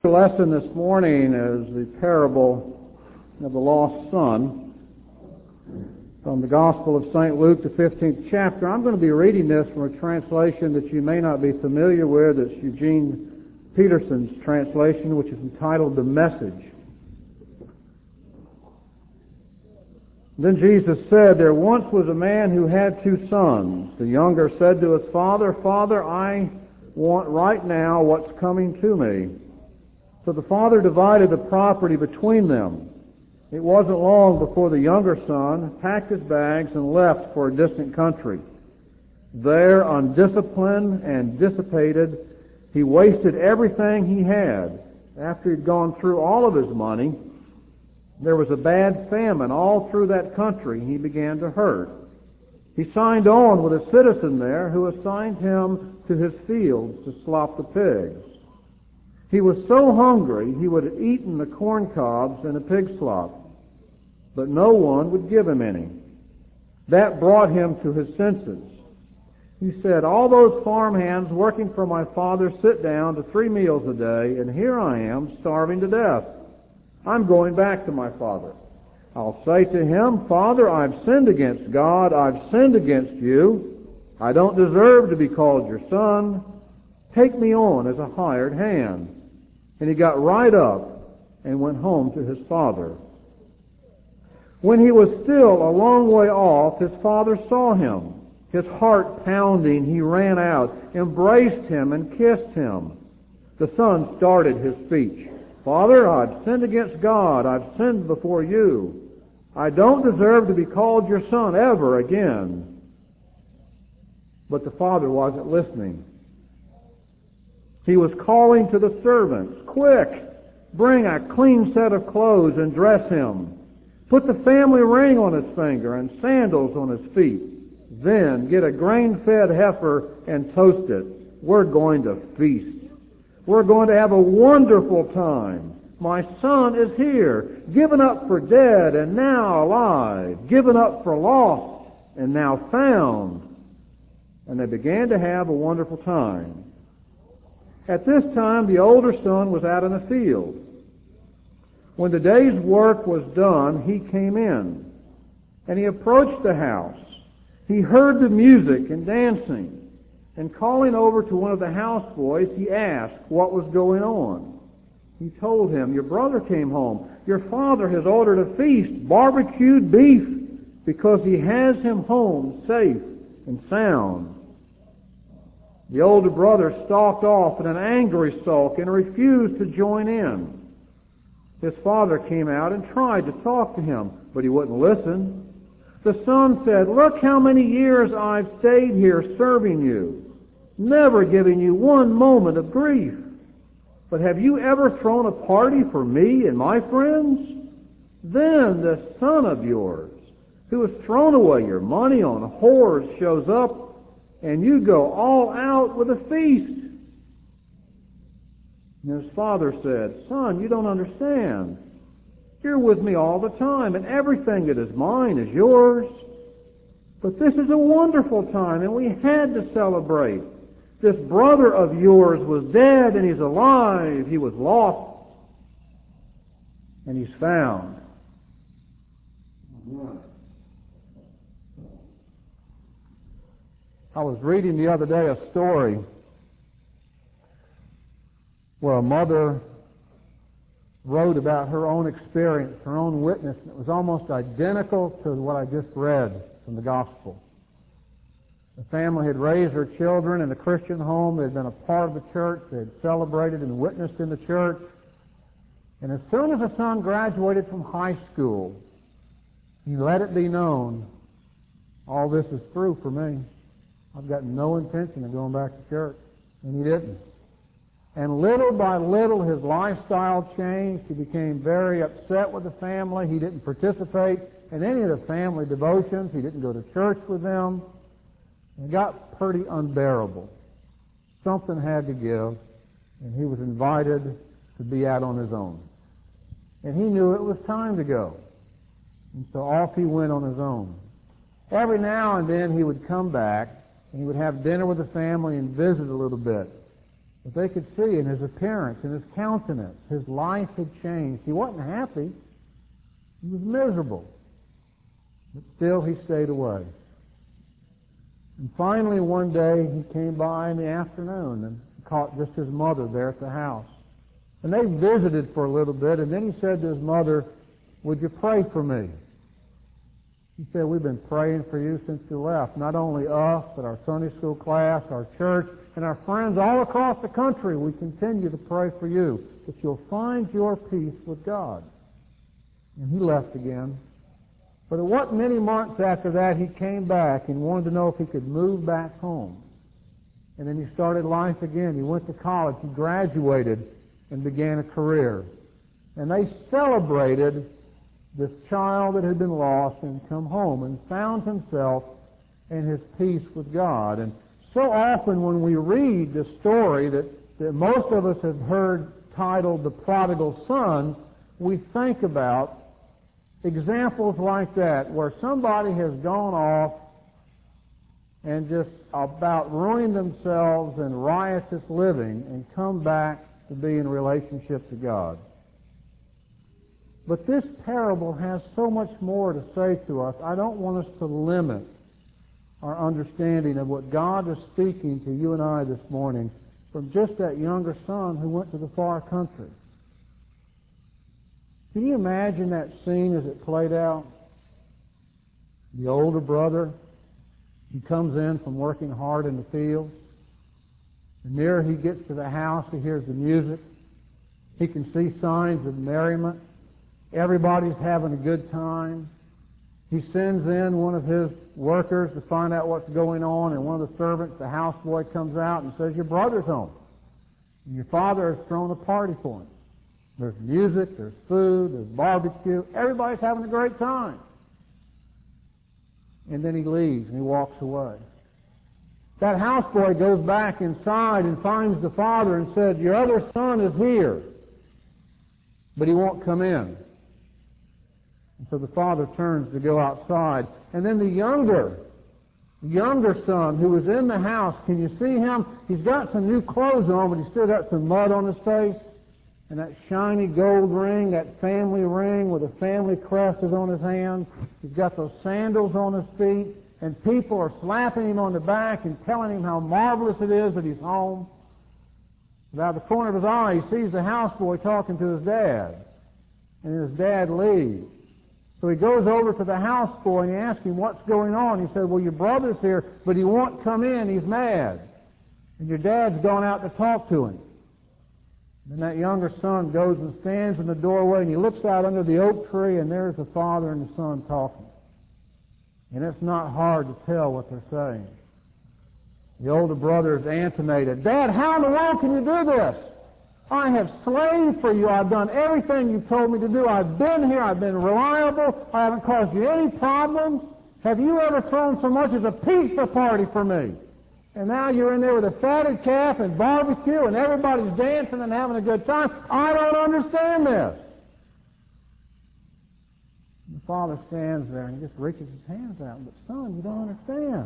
The lesson this morning is the parable of the lost son from the Gospel of St. Luke, the 15th chapter. I'm going to be reading this from a translation that you may not be familiar with. It's Eugene Peterson's translation, which is entitled The Message. Then Jesus said, "There once was a man who had 2 sons. The younger said to his father, 'Father, I want right now what's coming to me.' So the father divided the property between them. It wasn't long before the younger son packed his bags and left for a distant country. There, undisciplined and dissipated, he wasted everything he had. After he'd gone through all of his money, there was a bad famine all through that country, and he began to hurt. He signed on with a citizen there who assigned him to his fields to slop the pigs. He was so hungry he would have eaten the corn cobs and the pig slop, but no one would give him any. That brought him to his senses. He said, 'All those farm hands working for my father sit down to 3 meals a day, and here I am starving to death. I'm going back to my father. I'll say to him, Father, I've sinned against God, I've sinned against you. I don't deserve to be called your son. Take me on as a hired hand.' And he got right up and went home to his father. When he was still a long way off, his father saw him. His heart pounding, he ran out, embraced him, and kissed him. The son started his speech. 'Father, I've sinned against God. I've sinned before you. I don't deserve to be called your son ever again.' But the father wasn't listening. He was calling to the servants, 'Quick, bring a clean set of clothes and dress him. Put the family ring on his finger and sandals on his feet. Then get a grain-fed heifer and toast it. We're going to feast. We're going to have a wonderful time. My son is here, given up for dead and now alive, given up for lost and now found.' And they began to have a wonderful time. At this time, the older son was out in the field. When the day's work was done, he came in, and he approached the house. He heard the music and dancing, and calling over to one of the houseboys, he asked what was going on. He told him, 'Your brother came home. Your father has ordered a feast, barbecued beef, because he has him home safe and sound.' The older brother stalked off in an angry sulk and refused to join in. His father came out and tried to talk to him, but he wouldn't listen. The son said, 'Look how many years I've stayed here serving you, never giving you one moment of grief. But have you ever thrown a party for me and my friends? Then this son of yours, who has thrown away your money on whores, shows up, and you go all out with a feast.' And his father said, 'Son, you don't understand. You're with me all the time, and everything that is mine is yours. But this is a wonderful time, and we had to celebrate. This brother of yours was dead, and he's alive. He was lost, and he's found.'" I was reading the other day a story where a mother wrote about her own experience, her own witness, and it was almost identical to what I just read from the Gospel. The family had raised their children in a Christian home. They had been a part of the church. They had celebrated and witnessed in the church. And as soon as the son graduated from high school, he let it be known, "All this is through for me. I've got no intention of going back to church." And he didn't. And little by little his lifestyle changed. He became very upset with the family. He didn't participate in any of the family devotions. He didn't go to church with them. It got pretty unbearable. Something had to give, and he was invited to be out on his own. And he knew it was time to go. And so off he went on his own. Every now and then he would come back, and he would have dinner with the family and visit a little bit. But they could see in his appearance, in his countenance, his life had changed. He wasn't happy. He was miserable. But still he stayed away. And finally one day he came by in the afternoon and caught just his mother there at the house. And they visited for a little bit, and then he said to his mother, "Would you pray for me?" He said, "We've been praying for you since you left. Not only us, but our Sunday school class, our church, and our friends all across the country. We continue to pray for you, that you'll find your peace with God." And he left again. But it wasn't many months after that he came back and wanted to know if he could move back home. And then he started life again. He went to college. He graduated and began a career. And they celebrated this child that had been lost and come home and found himself and his peace with God. And so often when we read the story that most of us have heard titled The Prodigal Son, we think about examples like that where somebody has gone off and just about ruined themselves in riotous living and come back to be in relationship to God. But this parable has so much more to say to us. I don't want us to limit our understanding of what God is speaking to you and I this morning from just that younger son who went to the far country. Can you imagine that scene as it played out? The older brother, he comes in from working hard in the fields. The nearer he gets to the house, he hears the music. He can see signs of merriment. Everybody's having a good time. He sends in one of his workers to find out what's going on, and one of the servants, the houseboy, comes out and says, "Your brother's home. And your father has thrown a party for him. There's music, there's food, there's barbecue. Everybody's having a great time." And then he leaves and he walks away. That houseboy goes back inside and finds the father and said, "Your other son is here, but he won't come in." And so the father turns to go outside. And then the younger son who was in the house, can you see him? He's got some new clothes on, but he's still got some mud on his face. And that shiny gold ring, that family ring with a family crest is on his hand. He's got those sandals on his feet. And people are slapping him on the back and telling him how marvelous it is that he's home. But out of the corner of his eye, he sees the houseboy talking to his dad. And his dad leaves. So he goes over to the houseboy and he asks him what's going on. He said, "Well, your brother's here, but he won't come in. He's mad. And your dad's gone out to talk to him." And that younger son goes and stands in the doorway and he looks out under the oak tree, and there's the father and the son talking. And it's not hard to tell what they're saying. The older brother is antimated. "Dad, how in the world can you do this? I have slaved for you. I've done everything you told me to do. I've been here. I've been reliable. I haven't caused you any problems. Have you ever thrown so much as a pizza party for me? And now you're in there with a fatted calf and barbecue and everybody's dancing and having a good time. I don't understand this." And the father stands there and he just reaches his hands out. "But son, you don't understand.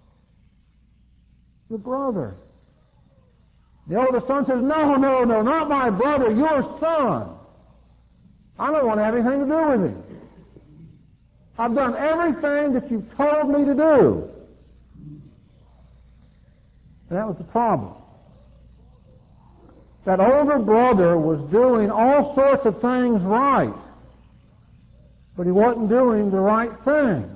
Your brother." The older son says, no, not my brother, your son. I don't want to have anything to do with him. I've done everything that you've told me to do. And that was the problem. That older brother was doing all sorts of things right, but he wasn't doing the right thing.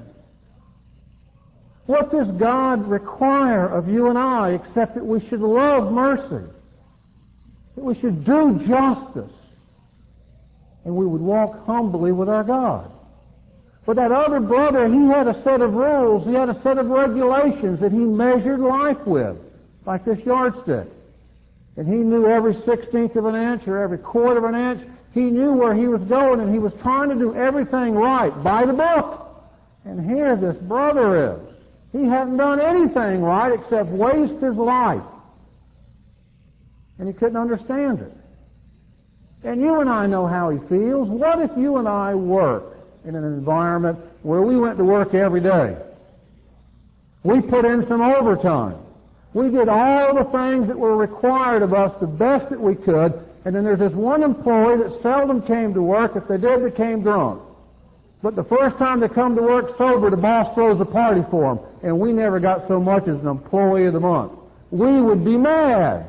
What does God require of you and I except that we should love mercy, that we should do justice, and we would walk humbly with our God? But that other brother, he had a set of rules, he had a set of regulations that he measured life with, like this yardstick. And he knew every 16th of an inch or every quarter of an inch. He knew where he was going, and he was trying to do everything right, by the book. And here this brother is. He hadn't done anything right except waste his life. And he couldn't understand it. And you and I know how he feels. What if you and I worked in an environment where we went to work every day? We put in some overtime. We did all the things that were required of us the best that we could, and then there's this one employee that seldom came to work. If they did, they came drunk. But the first time they come to work sober, the boss throws a party for them, and we never got so much as an employee of the month. We would be mad.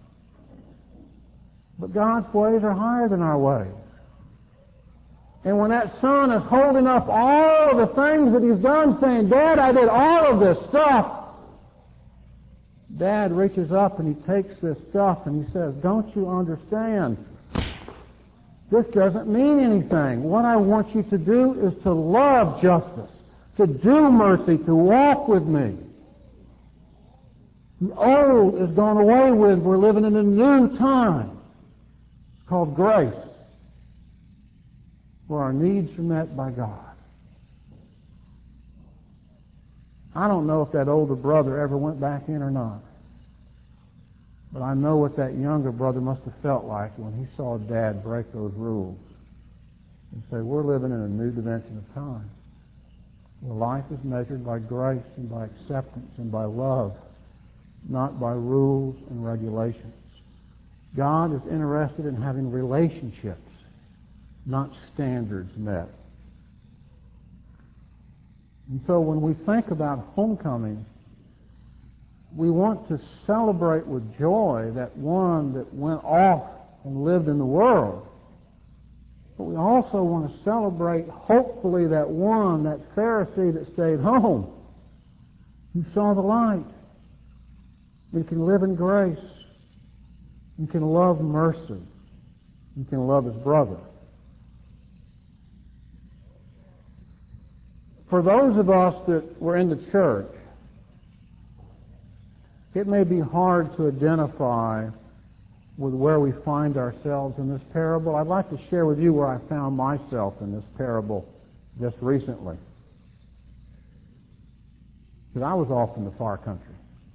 But God's ways are higher than our ways. And when that son is holding up all the things that he's done, saying, Dad, I did all of this stuff, Dad reaches up and he takes this stuff and he says, don't you understand? This doesn't mean anything. What I want you to do is to love justice, to do mercy, to walk with me. The old is gone away with. We're living in a new time. It's called grace, where our needs are met by God. I don't know if that older brother ever went back in or not. But I know what that younger brother must have felt like when he saw Dad break those rules and say, we're living in a new dimension of time, where life is measured by grace and by acceptance and by love, not by rules and regulations. God is interested in having relationships, not standards met. And so when we think about homecoming, we want to celebrate with joy that one that went off and lived in the world. But we also want to celebrate, hopefully, that one, that Pharisee that stayed home, who saw the light, and can live in grace, and can love mercy, and can love his brother. For those of us that were in the church, it may be hard to identify with where we find ourselves in this parable. I'd like to share with you where I found myself in this parable just recently. Because I was off in the far country.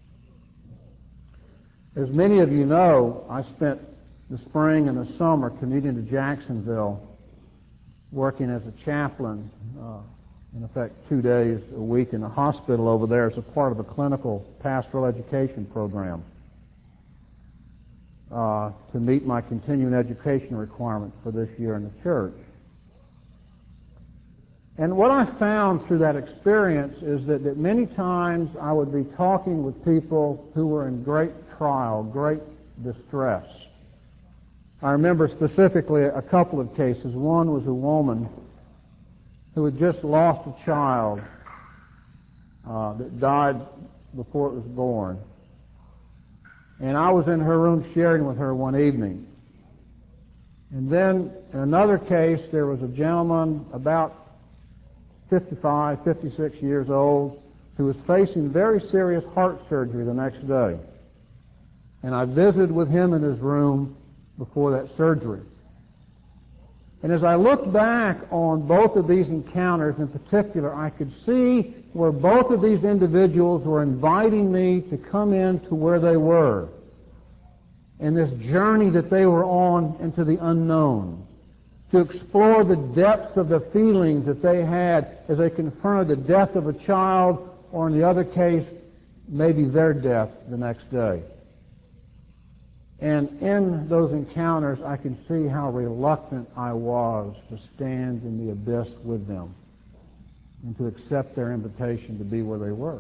As many of you know, I spent the spring and the summer commuting to Jacksonville, working as a chaplain, in effect 2 days a week in a hospital over there as a part of a clinical pastoral education program to meet my continuing education requirements for this year in the church. And what I found through that experience is that many times I would be talking with people who were in great trial, great distress. I remember specifically a couple of cases. One was a woman who had just lost a child that died before it was born. And I was in her room sharing with her one evening. And then in another case, there was a gentleman about 55, 56 years old who was facing very serious heart surgery the next day. And I visited with him in his room before that surgery. And as I looked back on both of these encounters in particular, I could see where both of these individuals were inviting me to come into where they were, and this journey that they were on into the unknown, to explore the depths of the feelings that they had as they confronted the death of a child, or in the other case, maybe their death the next day. And in those encounters, I can see how reluctant I was to stand in the abyss with them and to accept their invitation to be where they were.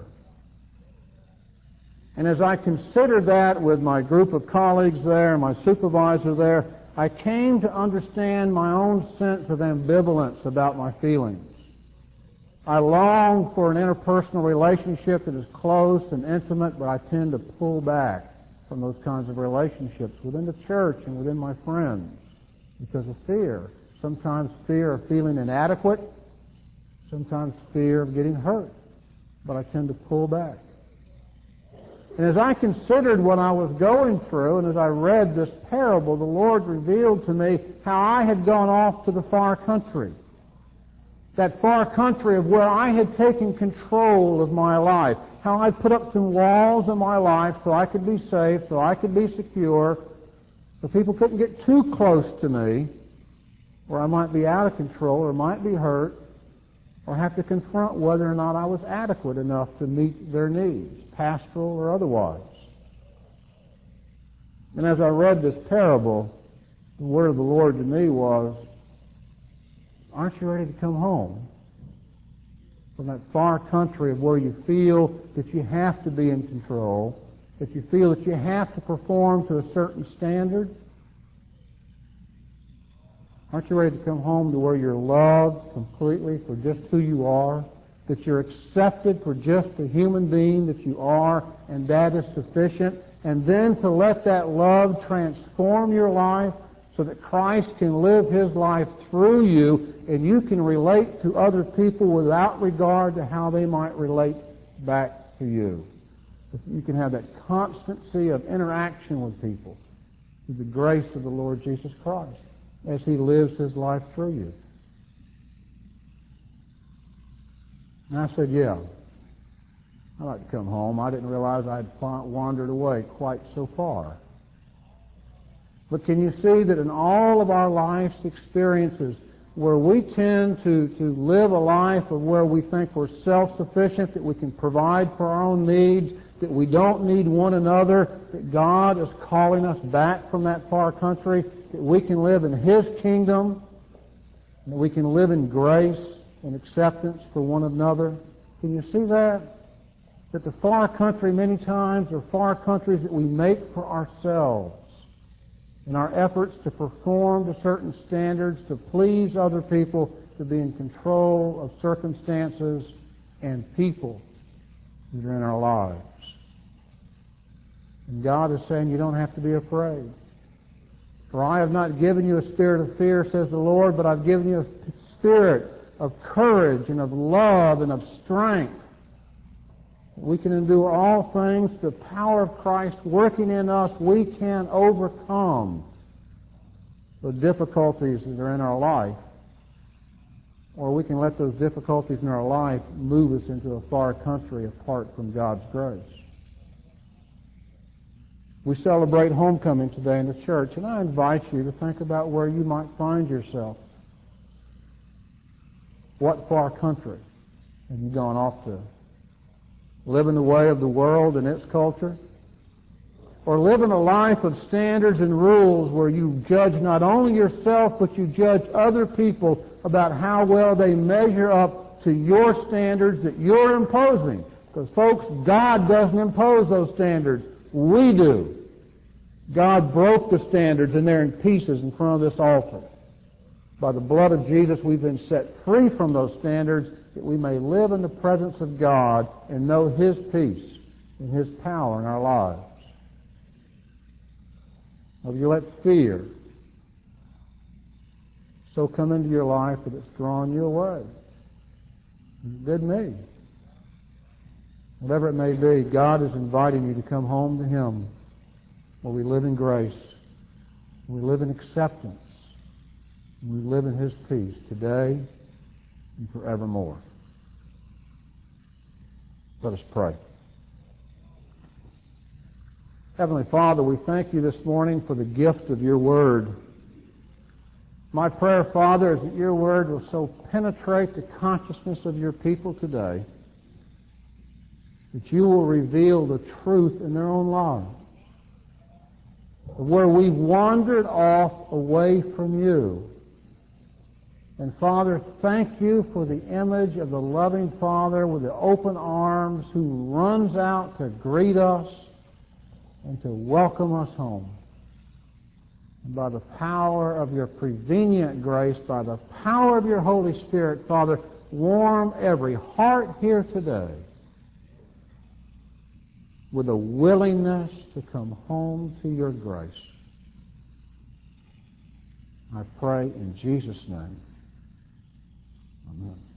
And as I considered that with my group of colleagues there, my supervisor there, I came to understand my own sense of ambivalence about my feelings. I long for an interpersonal relationship that is close and intimate, but I tend to pull back from those kinds of relationships within the church and within my friends because of fear. Sometimes fear of feeling inadequate, sometimes fear of getting hurt, but I tend to pull back. And as I considered what I was going through, and as I read this parable, the Lord revealed to me how I had gone off to the far country. That far country of where I had taken control of my life. How I put up some walls in my life so I could be safe, so I could be secure, so people couldn't get too close to me, or I might be out of control, or might be hurt, or have to confront whether or not I was adequate enough to meet their needs, pastoral or otherwise. And as I read this parable, the word of the Lord to me was, aren't you ready to come home? From that far country of where you feel that you have to be in control, that you feel that you have to perform to a certain standard. Aren't you ready to come home to where you're loved completely for just who you are, that you're accepted for just the human being that you are, and that is sufficient, and then to let that love transform your life so that Christ can live His life through you, and you can relate to other people without regard to how they might relate back to you. You can have that constancy of interaction with people through the grace of the Lord Jesus Christ as He lives His life through you. And I said, yeah, I'd like to come home. I didn't realize I'd wandered away quite so far. But can you see that in all of our life's experiences, where we tend to live a life of where we think we're self-sufficient, that we can provide for our own needs, that we don't need one another, that God is calling us back from that far country, that we can live in His kingdom, that we can live in grace and acceptance for one another. Can you see that? That the far country many times are far countries that we make for ourselves in our efforts to perform to certain standards, to please other people, to be in control of circumstances and people that are in our lives. And God is saying you don't have to be afraid. For I have not given you a spirit of fear, says the Lord, but I've given you a spirit of courage and of love and of strength. We can endure all things. The power of Christ working in us, we can overcome the difficulties that are in our life. Or we can let those difficulties in our life move us into a far country apart from God's grace. We celebrate homecoming today in the church, and I invite you to think about where you might find yourself. What far country have you gone off to? Live in the way of the world and its culture? Or live in a life of standards and rules where you judge not only yourself, but you judge other people about how well they measure up to your standards that you're imposing? Because, folks, God doesn't impose those standards. We do. God broke the standards, and they're in pieces in front of this altar. By the blood of Jesus, we've been set free from those standards that we may live in the presence of God and know His peace and His power in our lives. Have you let fear so come into your life that it's drawn you away? It did me. Whatever it may be, God is inviting you to come home to Him, where we live in grace, we live in acceptance, and we live in His peace today and forevermore. Let us pray. Heavenly Father, we thank You this morning for the gift of Your Word. My prayer, Father, is that Your Word will so penetrate the consciousness of Your people today that You will reveal the truth in their own lives, where we've wandered off away from You. And Father, thank You for the image of the loving Father with the open arms who runs out to greet us and to welcome us home. And by the power of Your prevenient grace, by the power of Your Holy Spirit, Father, warm every heart here today with a willingness to come home to Your grace. I pray in Jesus' name. Amen.